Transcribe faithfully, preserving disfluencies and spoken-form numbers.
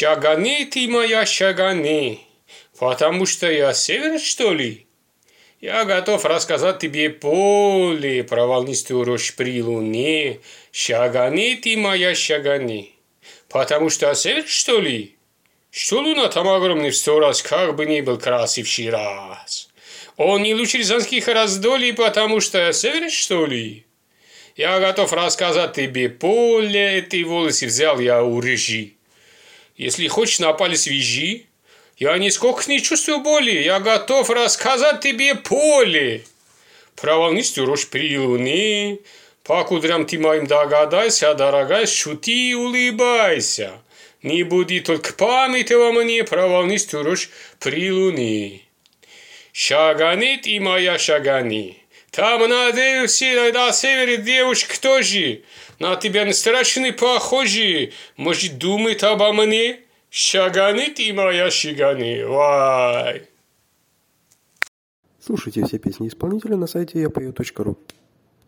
Шагани ты моя, шагани, потому что я север, что ли? Я готов рассказать тебе поле про волнистую рощь при луне. Шагани ты моя, шагани, потому что я север, что ли? Что луна там огромный в сто раз, как бы ни был красивший раз. Он не лучше рязанских раздолий, потому что я север, что ли? Я готов рассказать тебе поле, эти волосы взял я у рыжи. Если хочешь, на палец вяжи. Я нисколько не чувствую боли. Я готов рассказать тебе поле. Про волнистую рощь при луне. По кудрям ты моим догадайся, дорогая, шути и улыбайся. Не буди только памяти во мне про волнистую рощь при луне. Шагани ты моя, шагани. Там на севере, на севере девушка тоже. На тебя не страшно похожи. Может, думает обо мне? Шагани ты моя, шагани. Вай. Слушайте все песни исполнителя на сайте я пою точка ру.